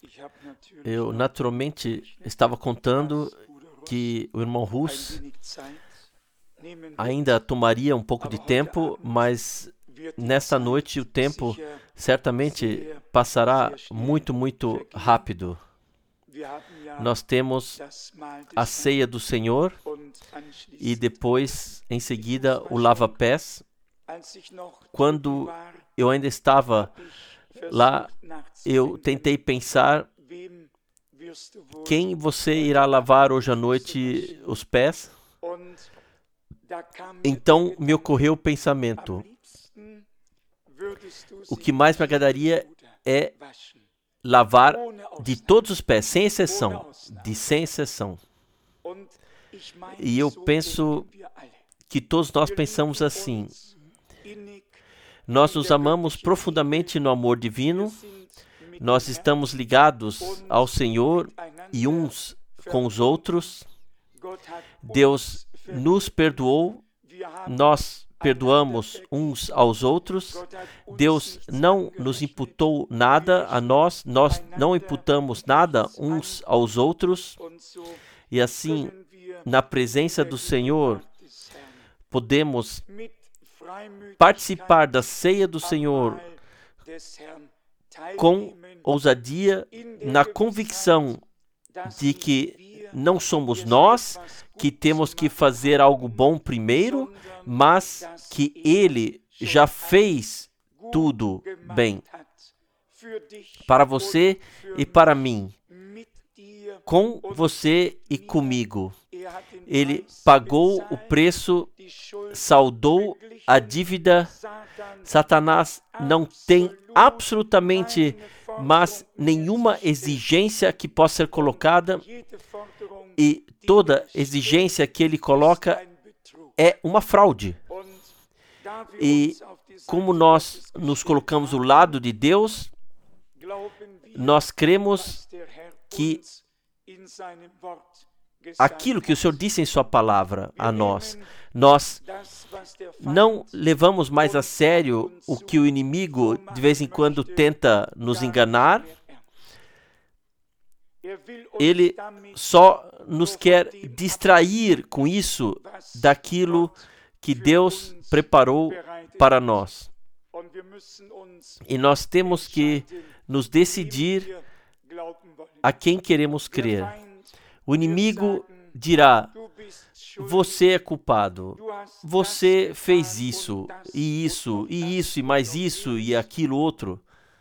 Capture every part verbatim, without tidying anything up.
Eu naturalmente estava contando que o irmão Russ ainda tomaria um pouco de tempo, mas nesta noite o tempo certamente passará muito, muito rápido. Nós temos a ceia do Senhor e depois, em seguida, o lava-pés. Quando eu ainda estava lá, eu tentei pensar quem você irá lavar hoje à noite os pés. Então me ocorreu o pensamento: o que mais me agradaria é lavar de todos os pés, sem exceção, de sem exceção. E eu penso que todos nós pensamos assim. Nós nos amamos profundamente no amor divino, nós estamos ligados ao Senhor e uns com os outros. Deus nos perdoou, nós perdoamos uns aos outros. Deus não nos imputou nada a nós, nós não imputamos nada uns aos outros. E assim, na presença do Senhor, podemos participar da ceia do Senhor com ousadia, na convicção de que não somos nós que temos que fazer algo bom primeiro, mas que Ele já fez tudo bem para você e para mim, com você e comigo. Ele pagou o preço, saldou a dívida. Satanás não tem absolutamente mais nenhuma exigência que possa ser colocada, e toda exigência que ele coloca é uma fraude. E como nós nos colocamos do lado de Deus, nós cremos que aquilo que o Senhor disse em sua palavra a nós, nós não levamos mais a sério o que o inimigo de vez em quando tenta nos enganar. Ele só nos quer distrair com isso daquilo que Deus preparou para nós. E nós temos que nos decidir a quem queremos crer. O inimigo dirá: você é culpado, você fez isso, e isso, e isso, e mais isso, e aquilo outro.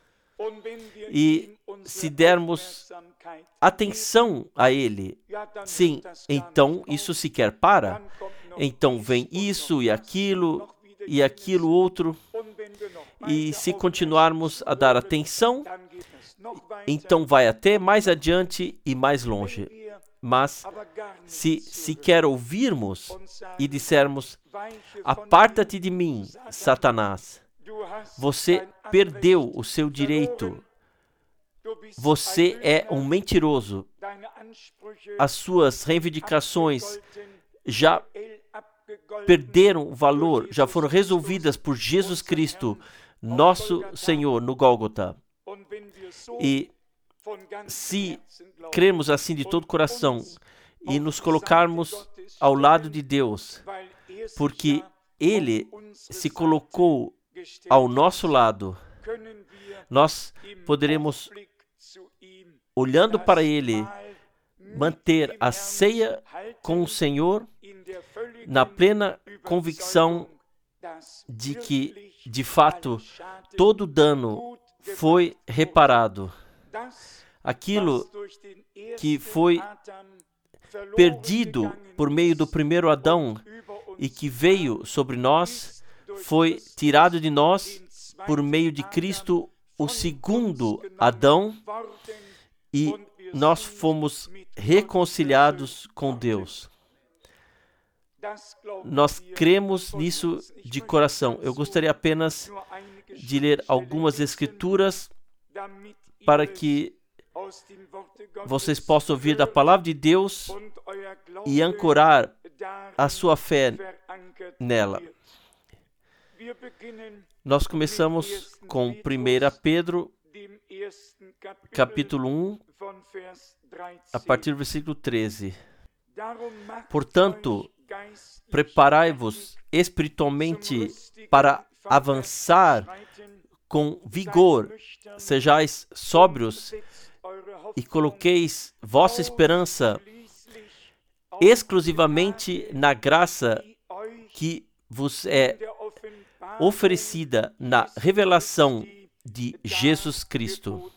E se dermos atenção a ele, sim, então isso sequer para. Então vem isso e aquilo e aquilo outro. E se continuarmos a dar atenção, então vai até mais adiante e mais longe. Mas se sequer ouvirmos e dissermos: aparta-te de mim, Satanás, você perdeu o seu direito, você é um mentiroso, as suas reivindicações já perderam valor, já foram resolvidas por Jesus Cristo, nosso Senhor, no Gólgota. E se cremos assim de todo o coração e nos colocarmos ao lado de Deus, porque Ele se colocou ao nosso lado, nós poderemos, olhando para Ele, manter a ceia com o Senhor na plena convicção de que, de fato, todo dano foi reparado. Aquilo que foi perdido por meio do primeiro Adão e que veio sobre nós, foi tirado de nós por meio de Cristo, o segundo Adão, e nós fomos reconciliados com Deus. Nós cremos nisso de coração. Eu gostaria apenas de ler algumas escrituras para que vocês possam ouvir da palavra de Deus e ancorar a sua fé nela. Nós começamos com primeira Pedro, capítulo um, a partir do versículo treze. Portanto, preparai-vos espiritualmente para avançar com vigor, sejais sóbrios e coloqueis vossa esperança exclusivamente na graça que vos é oferecida na revelação de Jesus Cristo.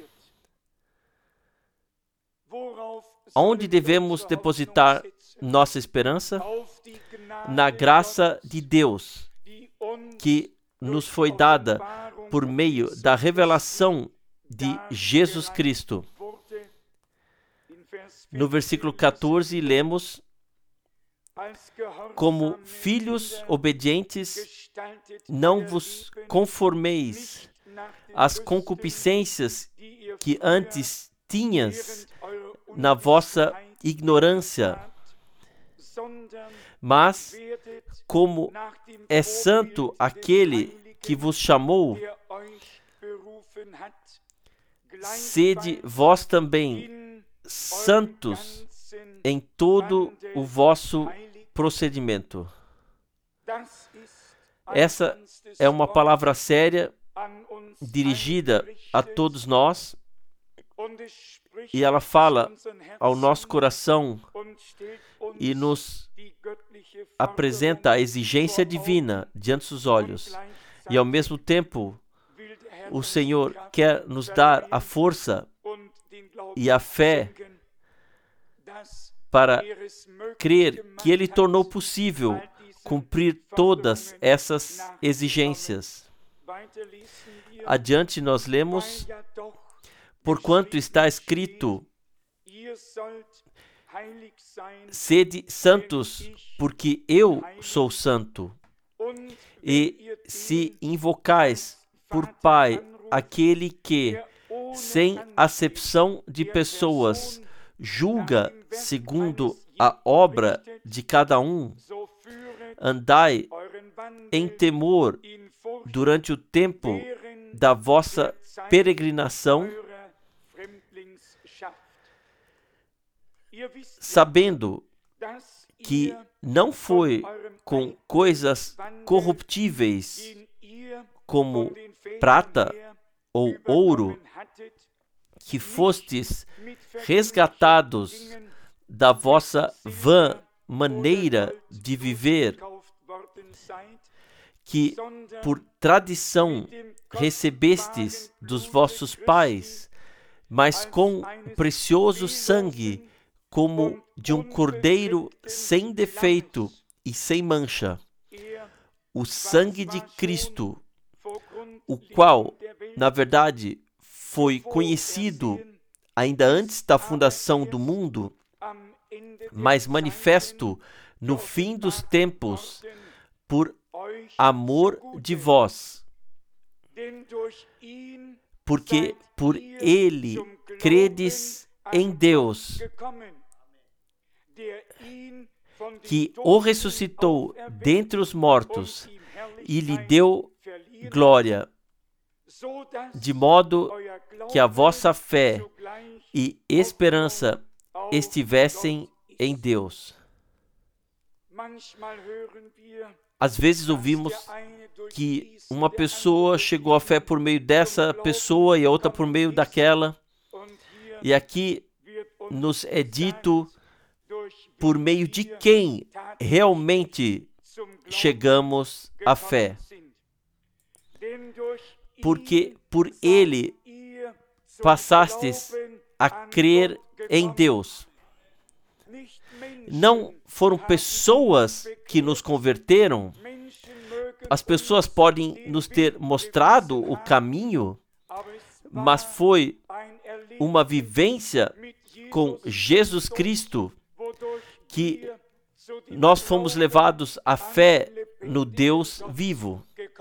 Onde devemos depositar nossa esperança? Na graça de Deus, que nos foi dada por meio da revelação de Jesus Cristo. No versículo catorze, lemos: como filhos obedientes, não vos conformeis às concupiscências que antes tinhas na vossa ignorância, mas como é santo aquele que vos chamou, sede vós também santos em todo o vosso procedimento. Essa é uma palavra séria dirigida a todos nós, e ela fala ao nosso coração e nos apresenta a exigência divina diante dos olhos. E ao mesmo tempo, o Senhor quer nos dar a força e a fé para crer que Ele tornou possível cumprir todas essas exigências. Adiante nós lemos: porquanto está escrito, sede santos, porque eu sou santo. E se invocais por Pai aquele que, sem acepção de pessoas, julga segundo a obra de cada um, andai em temor durante o tempo da vossa peregrinação, sabendo que não foi com coisas corruptíveis como prata ou ouro que fostes resgatados da vossa vã maneira de viver, que por tradição recebestes dos vossos pais, mas com precioso sangue, como de um cordeiro sem defeito e sem mancha, o sangue de Cristo, o qual, na verdade, foi conhecido ainda antes da fundação do mundo, mas manifesto no fim dos tempos por amor de vós, porque por Ele credes em Deus, que o ressuscitou dentre os mortos e lhe deu glória, de modo que a vossa fé e esperança estivessem em Deus. Às vezes ouvimos que uma pessoa chegou à fé por meio dessa pessoa e a outra por meio daquela, e aqui nos é dito por meio de quem realmente chegamos à fé. Porque por Ele passastes a crer em Deus. Não foram pessoas que nos converteram. As pessoas podem nos ter mostrado o caminho, mas foi uma vivência com Jesus Cristo que nós fomos levados à fé no Deus vivo.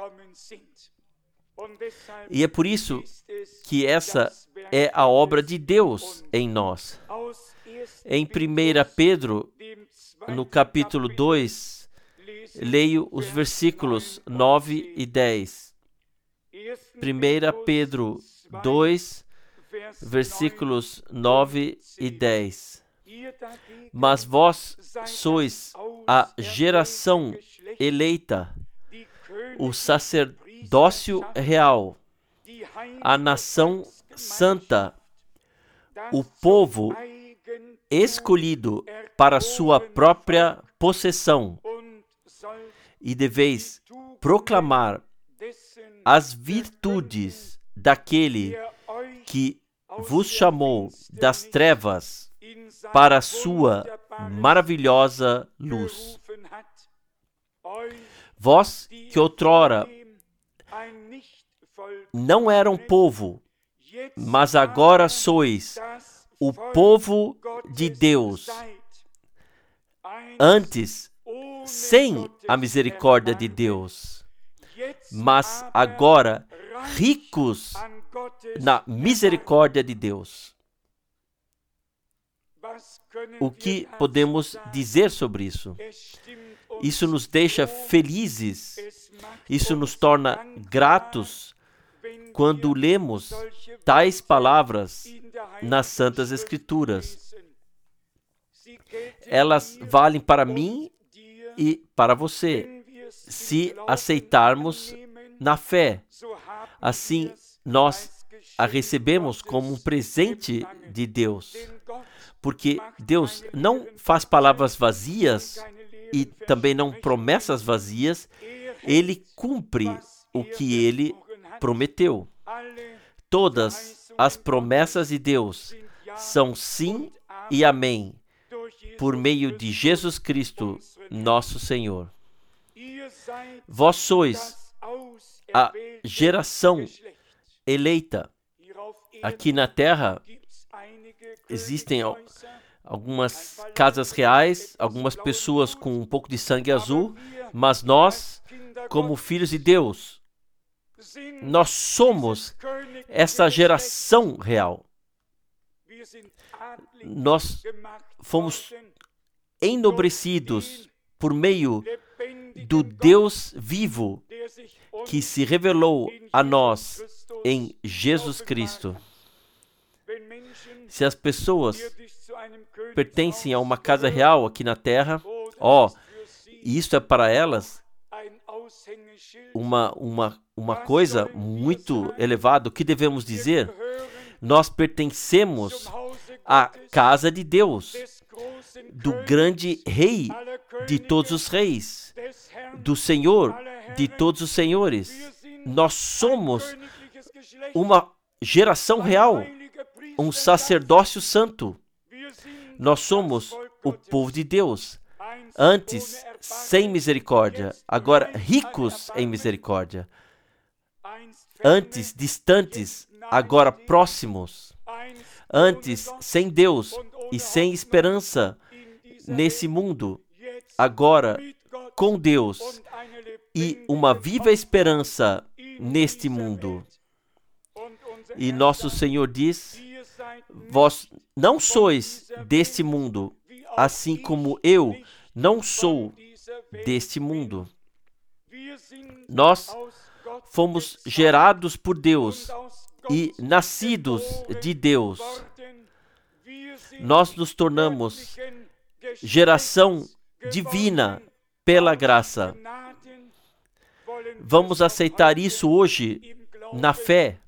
E é por isso que essa é a obra de Deus em nós. Em primeira Pedro, no capítulo dois, leio os versículos nove e dez. primeira Pedro dois, versículos nove e dez. Mas vós sois a geração eleita, o sacerdócio real, a nação santa, o povo escolhido para sua própria possessão, e deveis proclamar as virtudes daquele que vos chamou das trevas para a sua maravilhosa luz. Vós que outrora não eram povo, mas agora sois o povo de Deus, antes sem a misericórdia de Deus, mas agora ricos na misericórdia de Deus. O que podemos dizer sobre isso? Isso nos deixa felizes, isso nos torna gratos quando lemos tais palavras nas Santas Escrituras. Elas valem para mim e para você, se aceitarmos na fé. Assim, nós a recebemos como um presente de Deus, porque Deus não faz palavras vazias e também não promessas vazias. Ele cumpre o que Ele prometeu. Todas as promessas de Deus são sim e amém, por meio de Jesus Cristo, nosso Senhor. Vós sois a geração eleita. Aqui na terra existem algumas casas reais, algumas pessoas com um pouco de sangue azul, mas nós, como filhos de Deus, nós somos essa geração real. Nós fomos enobrecidos por meio do Deus vivo que se revelou a nós em Jesus Cristo. Se as pessoas pertencem a uma casa real aqui na terra, ó, e isso é para elas uma, uma, uma coisa muito elevada. O que devemos dizer? Nós pertencemos à casa de Deus, do grande Rei de todos os reis, do Senhor de todos os senhores. Nós somos uma geração real, um sacerdócio santo. Nós somos o povo de Deus, antes sem misericórdia, agora ricos em misericórdia. Antes distantes, agora próximos. Antes sem Deus e sem esperança nesse mundo, agora com Deus e uma viva esperança neste mundo. E nosso Senhor diz: vós não sois deste mundo, assim como eu não sou deste mundo. Nós fomos gerados por Deus e nascidos de Deus. Nós nos tornamos geração divina pela graça. Vamos aceitar isso hoje na fé,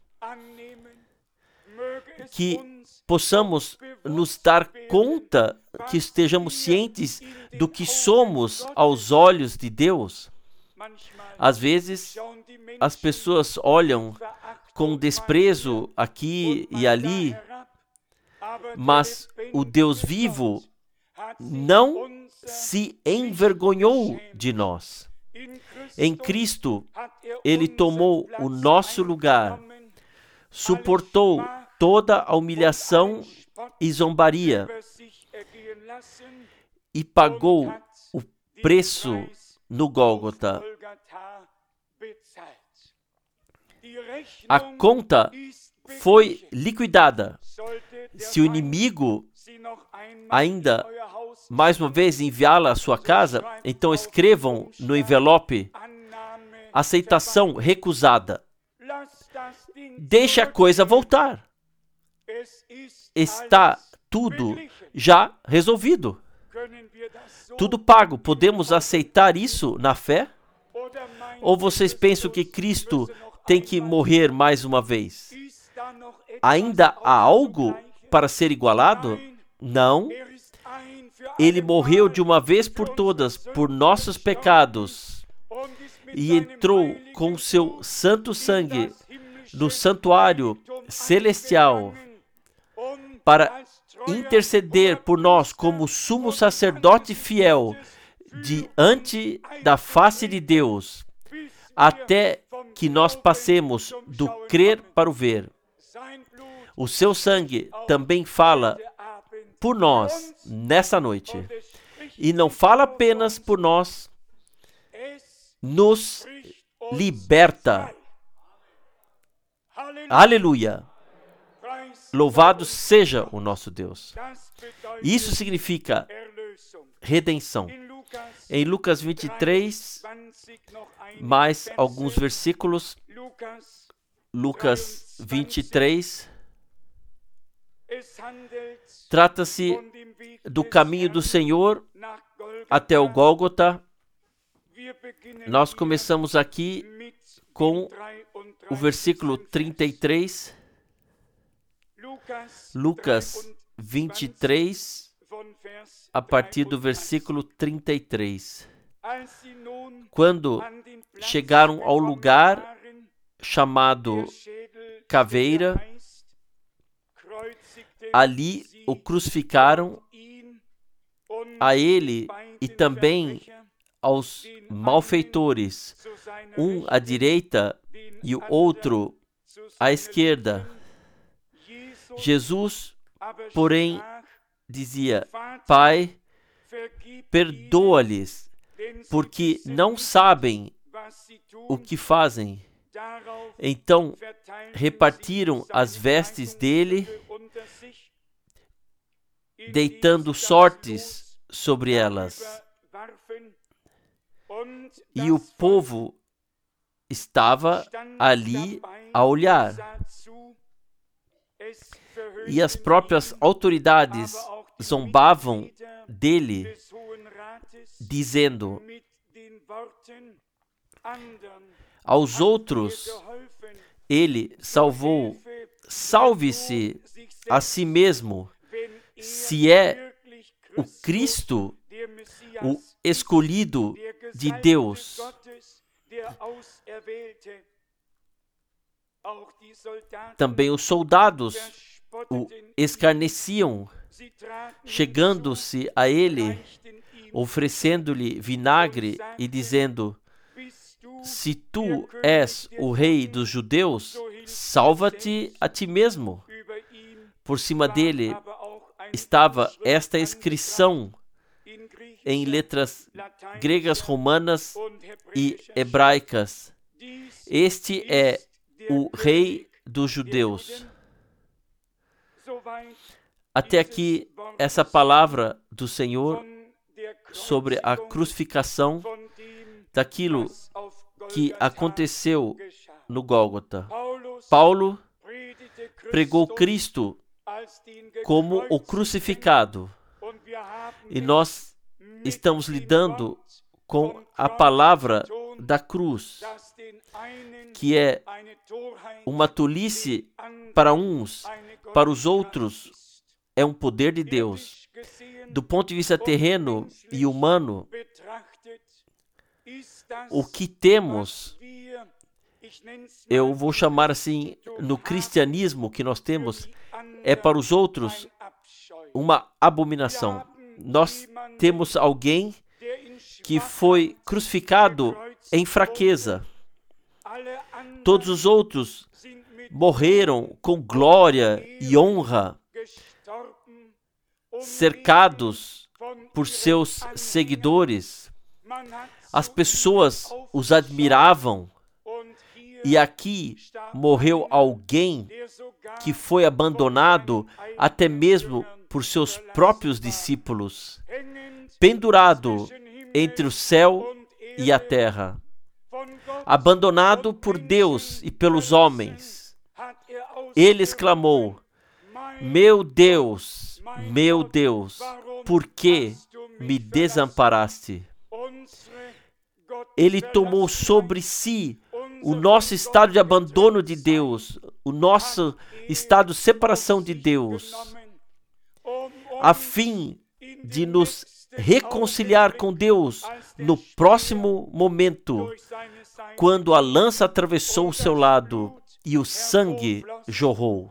que possamos nos dar conta, que estejamos cientes do que somos aos olhos de Deus. Às vezes, as pessoas olham com desprezo aqui e ali, mas o Deus vivo não se envergonhou de nós. Em Cristo, Ele tomou o nosso lugar, suportou toda a humilhação e zombaria e pagou o preço no Gólgota. A conta foi liquidada. Se o inimigo ainda mais uma vez enviá-la à sua casa, então escrevam no envelope: aceitação recusada. deixe a coisa voltar. Está tudo já resolvido. Tudo pago. Podemos aceitar isso na fé? Ou vocês pensam que Cristo tem que morrer mais uma vez? Ainda há algo para ser igualado? Não. Ele morreu de uma vez por todas por nossos pecados e entrou com seu santo sangue no santuário celestial para interceder por nós como sumo sacerdote fiel diante da face de Deus, até que nós passemos do crer para o ver. O seu sangue também fala por nós nessa noite. E não fala apenas por nós, nos liberta. Aleluia! Louvado seja o nosso Deus. Isso significa redenção. Em Lucas vinte e três, mais alguns versículos. Lucas vinte e três. Trata-se do caminho do Senhor até o Gólgota. Nós começamos aqui com o versículo trinta e três. Lucas vinte e três, a partir do versículo trinta e três. Quando chegaram ao lugar chamado Caveira, ali o crucificaram, a ele e também aos malfeitores, um à direita e o outro à esquerda. Jesus, porém, dizia: Pai, perdoa-lhes, porque não sabem o que fazem. Então repartiram as vestes dele, deitando sortes sobre elas. E o povo estava ali a olhar. E as próprias autoridades zombavam dele, dizendo aos outros: ele salvou, salve-se a si mesmo, se é o Cristo, o escolhido de Deus. Também os soldados o escarneciam, chegando-se a ele, oferecendo-lhe vinagre e dizendo: se tu és o rei dos judeus, salva-te a ti mesmo. Por cima dele estava esta inscrição em letras gregas, romanas e hebraicas: este é o rei dos judeus. Até aqui, essa palavra do Senhor sobre a crucificação daquilo que aconteceu no Gólgota. Paulo pregou Cristo como o crucificado. E nós estamos lidando com a palavra da cruz, que é uma tolice para uns, para os outros é um poder de Deus. Do ponto de vista terreno e humano, o que temos, eu vou chamar assim, no cristianismo que nós temos, é para os outros uma abominação. Nós temos alguém que foi crucificado em fraqueza. Todos os outros morreram com glória e honra, cercados por seus seguidores. As pessoas os admiravam. E aqui morreu alguém que foi abandonado até mesmo por seus próprios discípulos, pendurado entre o céu e a terra, abandonado por Deus e pelos homens. Ele exclamou: meu Deus, meu Deus, por que me desamparaste? Ele tomou sobre si o nosso estado de abandono de Deus, o nosso estado de separação de Deus, a fim de nos reconciliar com Deus no próximo momento, quando a lança atravessou o seu lado e o sangue jorrou.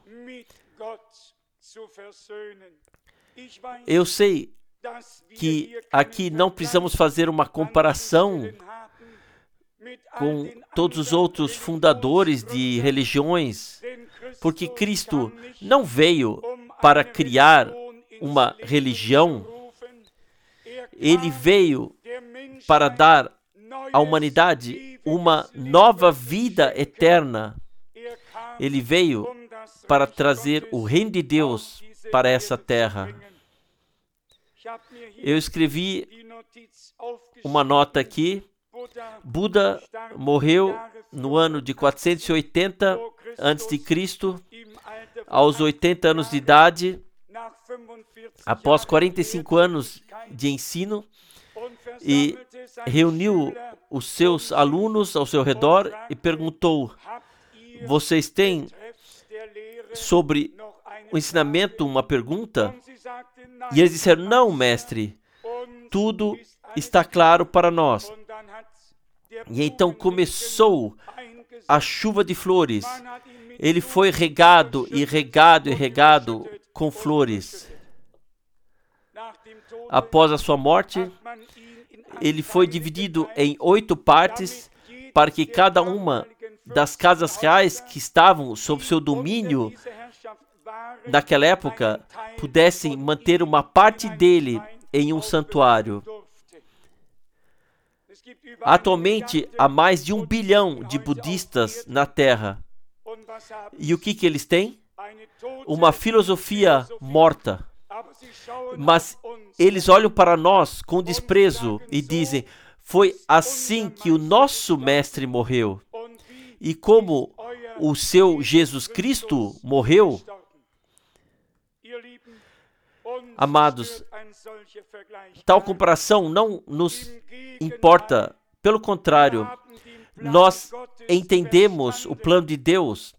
Eu sei que aqui não precisamos fazer uma comparação com todos os outros fundadores de religiões, porque Cristo não veio para criar uma religião. Ele veio para dar à humanidade uma nova vida eterna. Ele veio para trazer o reino de Deus para essa terra. Eu escrevi uma nota aqui. Buda morreu no ano de quatrocentos e oitenta antes de Cristo, aos oitenta anos de idade, após quarenta e cinco anos de ensino, e reuniu os seus alunos ao seu redor e perguntou: vocês têm sobre o ensinamento uma pergunta? E eles disseram: não, mestre, tudo está claro para nós. E então começou a chuva de flores. Ele foi regado e regado e regado com flores. Após a sua morte, ele foi dividido em oito partes para que cada uma das casas reais que estavam sob seu domínio naquela época pudessem manter uma parte dele em um santuário. Atualmente, há mais de um bilhão de budistas na Terra. E o que, que eles têm? Uma filosofia morta. Mas eles olham para nós com desprezo e dizem: foi assim que o nosso mestre morreu. E como o seu Jesus Cristo morreu. Amados, tal comparação não nos importa. Pelo contrário, nós entendemos o plano de Deus.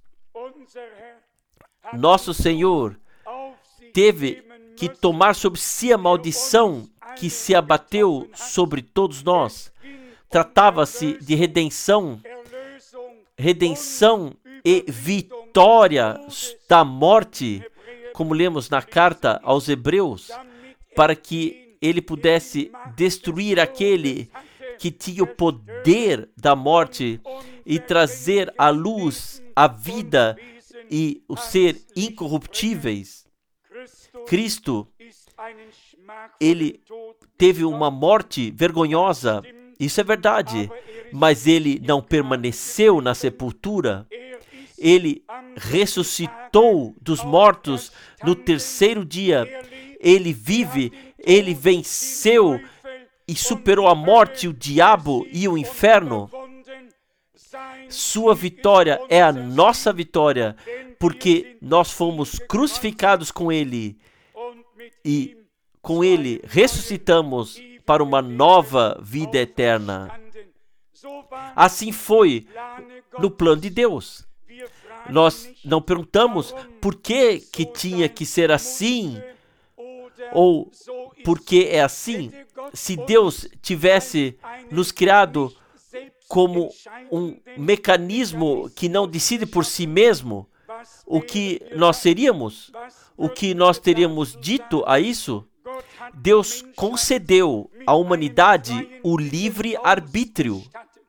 Nosso Senhor teve que tomar sobre si a maldição que se abateu sobre todos nós. Tratava-se de redenção, redenção e vitória da morte, como lemos na carta aos Hebreus, para que ele pudesse destruir aquele que tinha o poder da morte e trazer à luz a vida e o ser incorruptíveis. Cristo, ele teve uma morte vergonhosa, isso é verdade, mas ele não permaneceu na sepultura. Ele ressuscitou dos mortos no terceiro dia. Ele vive, ele venceu e superou a morte, o diabo e o inferno. Sua vitória é a nossa vitória, porque nós fomos crucificados com ele e com ele ressuscitamos para uma nova vida eterna. Assim foi no plano de Deus. Nós não perguntamos por que que tinha que ser assim ou por que é assim. Se Deus tivesse nos criado como um mecanismo que não decide por si mesmo, o que nós seríamos? O que nós teríamos dito a isso? Deus concedeu à humanidade o livre-arbítrio.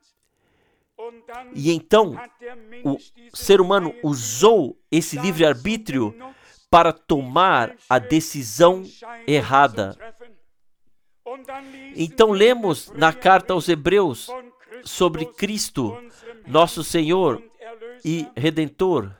E então, o ser humano usou esse livre-arbítrio para tomar a decisão errada. Então, lemos na carta aos Hebreus sobre Cristo, nosso Senhor e Redentor.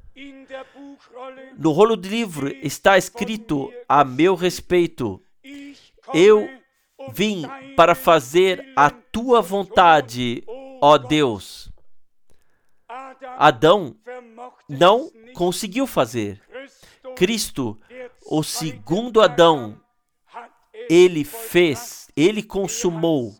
No rolo do livro está escrito a meu respeito: eu vim para fazer a tua vontade, ó Deus. Adão não conseguiu fazer. Cristo, o segundo Adão, ele fez, ele consumou.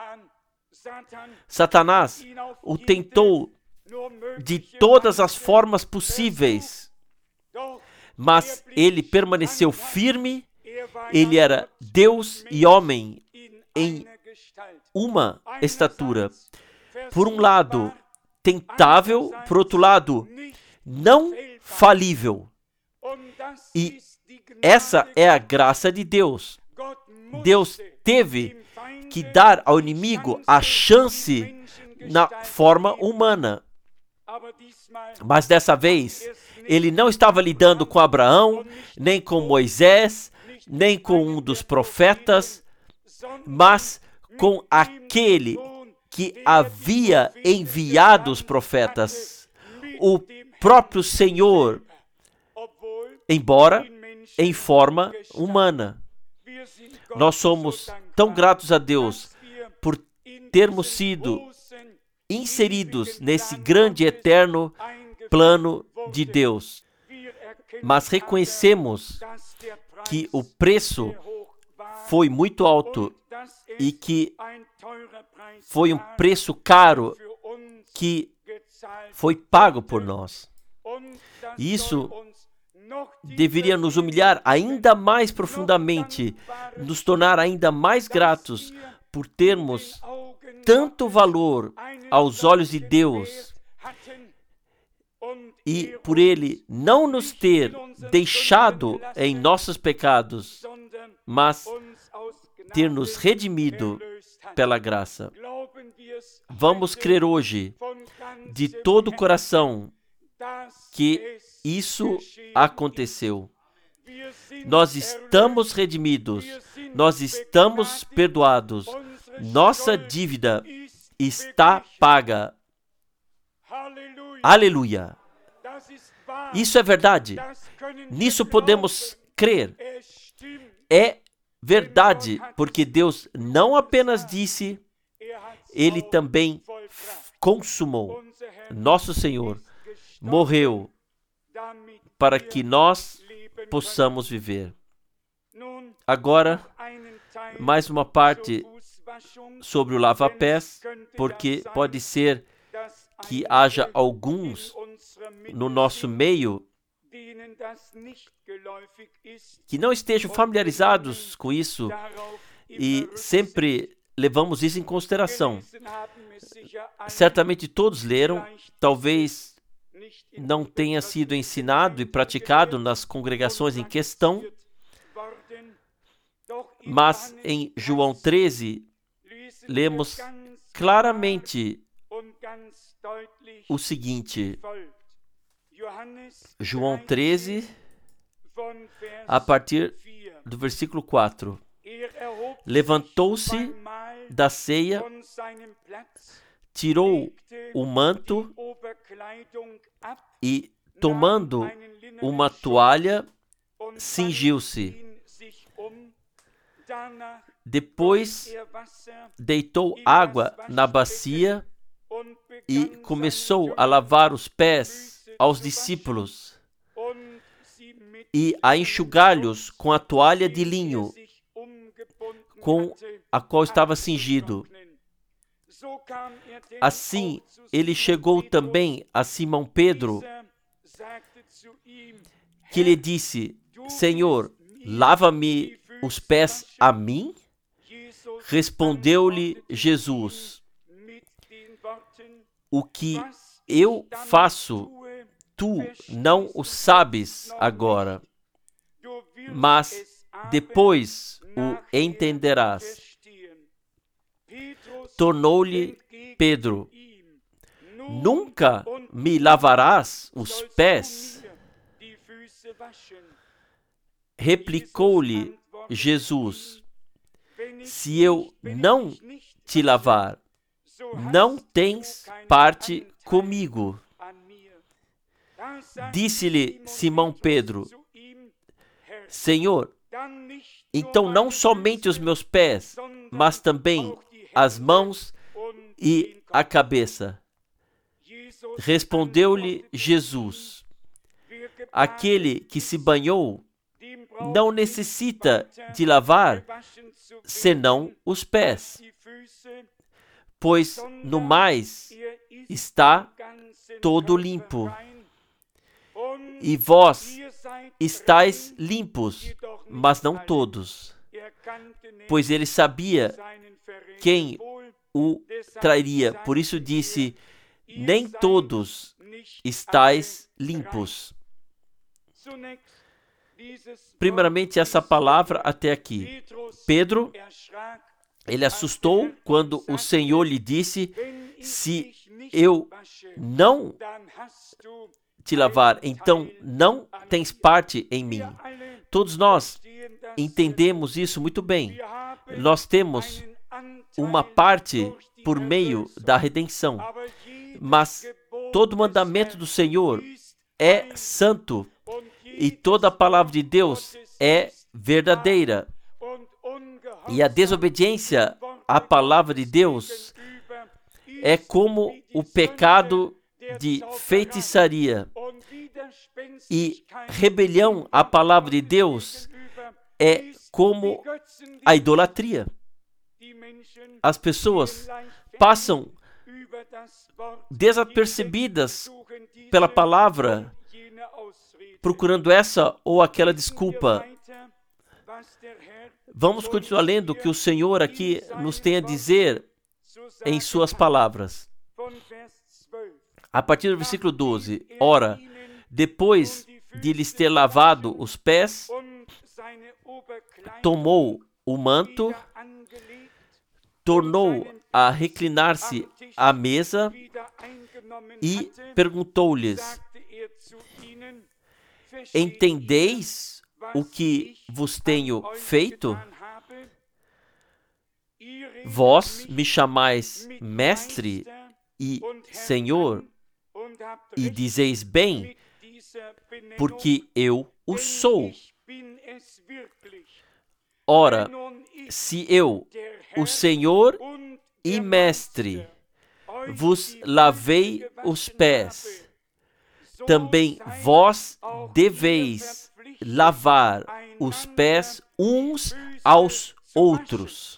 Satanás o tentou de todas as formas possíveis, mas ele permaneceu firme. Ele era Deus e homem em uma estatura. Por um lado, tentável, por outro lado, não falível. E essa é a graça de Deus. Deus teve que dar ao inimigo a chance na forma humana. Mas dessa vez, ele não estava lidando com Abraão, nem com Moisés, nem com um dos profetas, mas com aquele que havia enviado os profetas, o próprio Senhor, embora em forma humana. Nós somos tão gratos a Deus por termos sido inseridos nesse grande e eterno plano de Deus. Mas reconhecemos que o preço foi muito alto e que foi um preço caro que foi pago por nós. E isso deveria nos humilhar ainda mais profundamente, nos tornar ainda mais gratos por termos tanto valor aos olhos de Deus e por Ele não nos ter deixado em nossos pecados, mas ter nos redimido pela graça. Vamos crer hoje, de todo o coração, que isso aconteceu. Nós estamos redimidos, nós estamos perdoados, nossa dívida está paga. Aleluia! Isso é verdade. Nisso podemos crer. É verdade, porque Deus não apenas disse, Ele também consumou. Nosso Senhor morreu para que nós possamos viver. Agora, mais uma parte sobre o lava-pés, porque pode ser que haja alguns no nosso meio que não estejam familiarizados com isso e sempre levamos isso em consideração. Certamente todos leram, talvez não tenha sido ensinado e praticado nas congregações em questão, mas em João treze, lemos claramente o seguinte. João treze, a partir do versículo quatro. Levantou-se da ceia, tirou o manto e, tomando uma toalha, cingiu-se. Depois, deitou água na bacia e começou a lavar os pés aos discípulos e a enxugar-lhes com a toalha de linho com a qual estava cingido. Assim, ele chegou também a Simão Pedro, que lhe disse: Senhor, lava-me os pés a mim? Respondeu-lhe Jesus: o que eu faço, tu não o sabes agora, mas depois o entenderás. Tornou-lhe Pedro: nunca me lavarás os pés? Replicou-lhe Jesus: se eu não te lavar, não tens parte comigo. Disse-lhe Simão Pedro: Senhor, então não somente os meus pés, mas também as mãos e a cabeça. Respondeu-lhe Jesus: Aquele que se banhou não necessita de lavar senão os pés, pois no mais está todo limpo. E vós estáis limpos, mas não todos. Pois ele sabia quem o trairia. Por isso disse, nem todos estáis limpos. Primeiramente, essa palavra até aqui. Pedro, ele assustou quando o Senhor lhe disse, se eu não te lavar, então não tens parte em mim. Todos nós entendemos isso muito bem. Nós temos uma parte por meio da redenção, mas todo mandamento do Senhor é santo e toda a palavra de Deus é verdadeira. E a desobediência à palavra de Deus é como o pecado de feitiçaria. E rebelião à palavra de Deus é como a idolatria. As pessoas passam desapercebidas pela palavra, procurando essa ou aquela desculpa. Vamos continuar lendo o que o Senhor aqui nos tem a dizer em suas palavras. A partir do versículo doze. Ora, depois de lhes ter lavado os pés, tomou o manto, tornou a reclinar-se à mesa e perguntou-lhes, entendeis o que vos tenho feito? Vós me chamais mestre e senhor, e dizeis bem, porque eu o sou. Ora, se eu, o Senhor e mestre, vos lavei os pés, também vós deveis lavar os pés uns aos outros.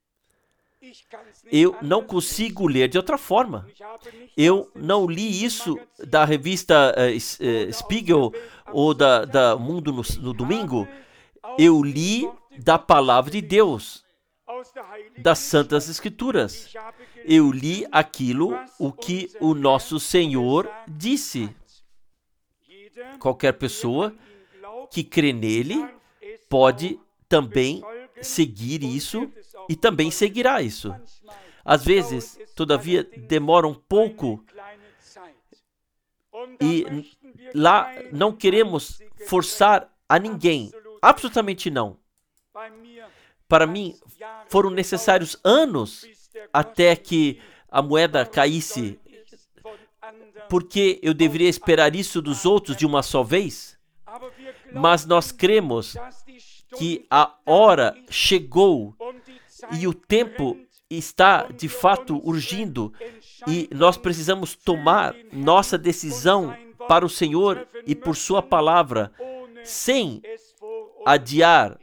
Eu não consigo ler de outra forma. Eu não li isso da revista uh, uh, Spiegel ou da, da Mundo no, no domingo. Eu li da palavra de Deus, das Santas Escrituras. Eu li aquilo o que o nosso Senhor disse. Qualquer pessoa que crê nele pode também seguir isso e também seguirá isso. Às vezes, todavia, demora um pouco e lá não queremos forçar a ninguém. Absolutamente não. Para mim, foram necessários anos até que a moeda caísse, porque eu deveria esperar isso dos outros de uma só vez. Mas nós cremos que a hora chegou e o tempo está de fato urgindo e nós precisamos tomar nossa decisão para o Senhor e por sua palavra, sem adiar.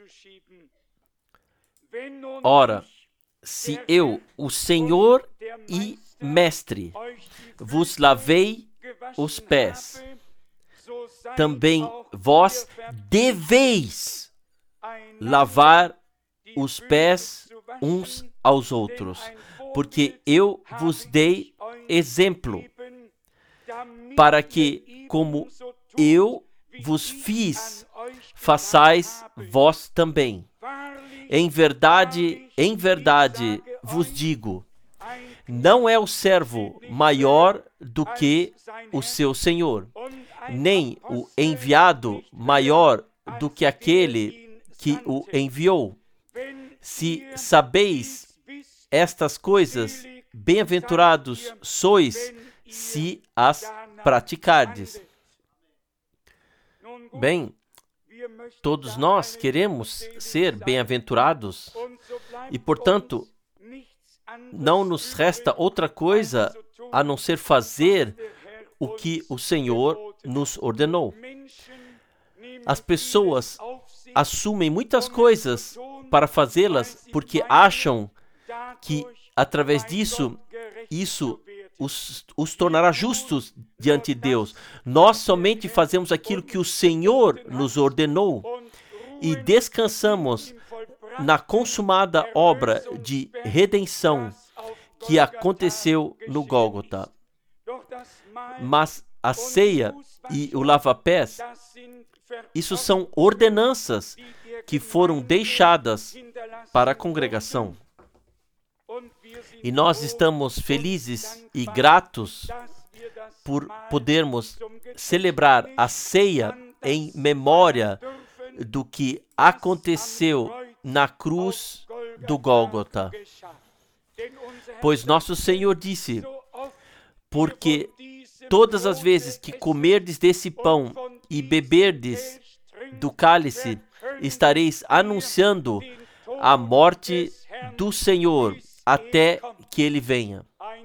Ora, se eu, o Senhor e mestre, vos lavei os pés, também vós deveis lavar os pés uns aos outros, porque eu vos dei exemplo, para que, como eu vos fiz, façais vós também. Em verdade, em verdade, vos digo, não é o servo maior do que o seu senhor, nem o enviado maior do que aquele que o enviou. Se sabeis estas coisas, bem-aventurados sois se as praticardes. Bem, todos nós queremos ser bem-aventurados e, portanto, não nos resta outra coisa a não ser fazer o que o Senhor nos ordenou. As pessoas assumem muitas coisas para fazê-las porque acham que, através disso, isso os, os tornará justos diante de Deus. Nós somente fazemos aquilo que o Senhor nos ordenou e descansamos na consumada obra de redenção que aconteceu no Gólgota. Mas a ceia e o lava-pés, isso são ordenanças que foram deixadas para a congregação. E nós estamos felizes e gratos por podermos celebrar a ceia em memória do que aconteceu na cruz do Gólgota. Pois nosso Senhor disse: porque todas as vezes que comerdes desse pão e beberdes do cálice, estareis anunciando a morte do Senhor até que ele venha.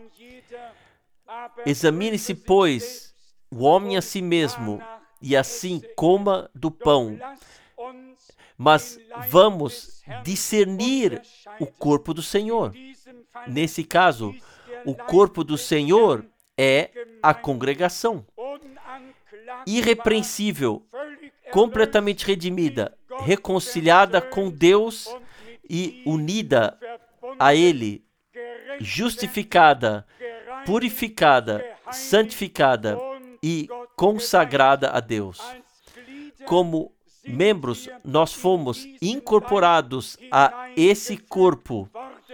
Examine-se, pois, o homem a si mesmo, e assim coma do pão. Mas vamos discernir o corpo do Senhor. Nesse caso, o corpo do Senhor é a congregação. Irrepreensível, completamente redimida, reconciliada com Deus e unida a Ele, justificada, purificada, santificada e consagrada a Deus. Como membros, nós fomos incorporados a esse corpo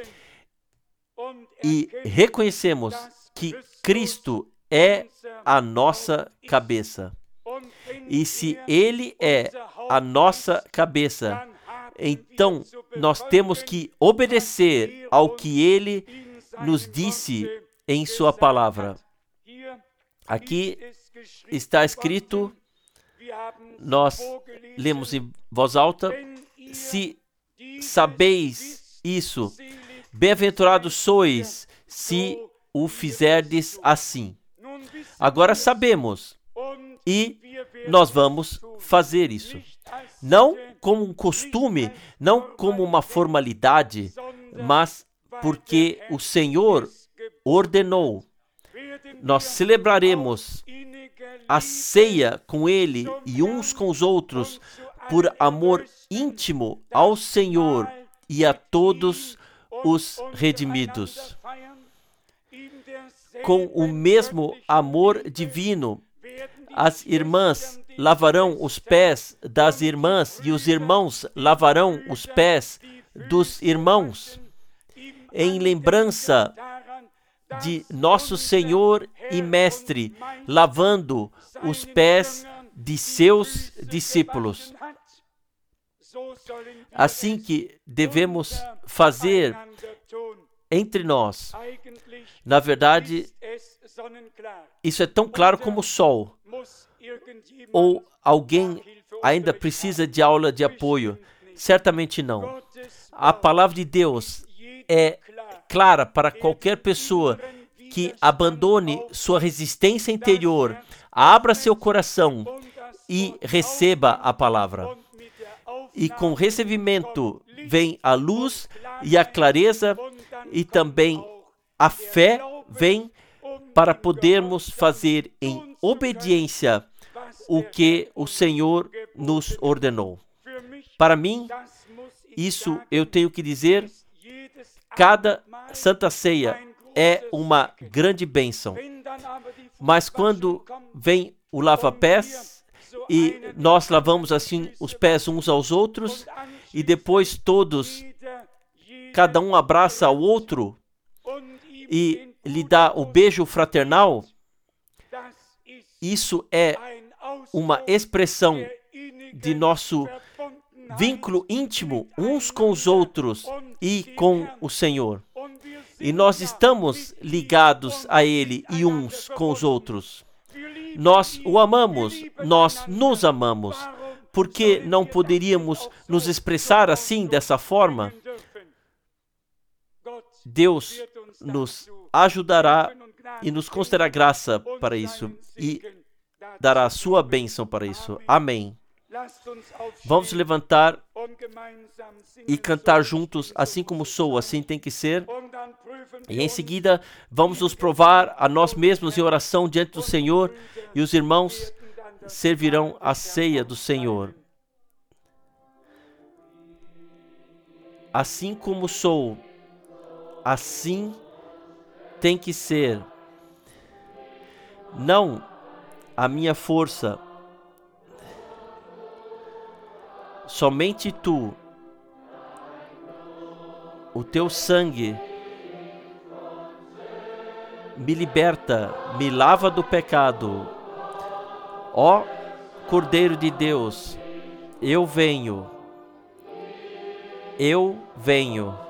e reconhecemos que Cristo é a nossa cabeça. E se Ele é a nossa cabeça, então nós temos que obedecer ao que Ele nos disse em Sua palavra. Aqui está escrito, nós lemos em voz alta: se sabeis isso, bem-aventurados sois se o fizerdes assim. Agora sabemos e nós vamos fazer isso. Não como um costume, não como uma formalidade, mas porque o Senhor ordenou. Nós celebraremos a ceia com Ele e uns com os outros por amor íntimo ao Senhor e a todos os redimidos. Com o mesmo amor divino, as irmãs lavarão os pés das irmãs e os irmãos lavarão os pés dos irmãos, em lembrança de nosso Senhor e Mestre lavando os pés de seus discípulos. Assim que devemos fazer entre nós. Na verdade, isso é tão claro como o sol. Ou alguém ainda precisa de aula de apoio? Certamente não. A palavra de Deus é clara para qualquer pessoa que abandone sua resistência interior, abra seu coração e receba a palavra. E com recebimento vem a luz e a clareza, e também a fé vem para podermos fazer em obediência o que o Senhor nos ordenou. Para mim, isso eu tenho que dizer, cada Santa Ceia é uma grande bênção. Mas quando vem o lava-pés, e nós lavamos assim os pés uns aos outros, e depois todos, cada um abraça ao outro, e lhe dá o beijo fraternal, isso é uma expressão de nosso vínculo íntimo uns com os outros e com o Senhor. E nós estamos ligados a Ele e uns com os outros. Nós o amamos, nós nos amamos. Por que não poderíamos nos expressar assim, dessa forma? Deus nos ajudará e nos concederá graça para isso. E dará a sua bênção para isso. Amém. Vamos levantar e cantar juntos, assim como sou, assim tem que ser. E em seguida, vamos nos provar a nós mesmos em oração diante do Senhor, e os irmãos servirão a ceia do Senhor. Assim como sou, assim tem que ser. Não a minha força, somente tu, o teu sangue me liberta, me lava do pecado. Ó Cordeiro de Deus, eu venho, eu venho.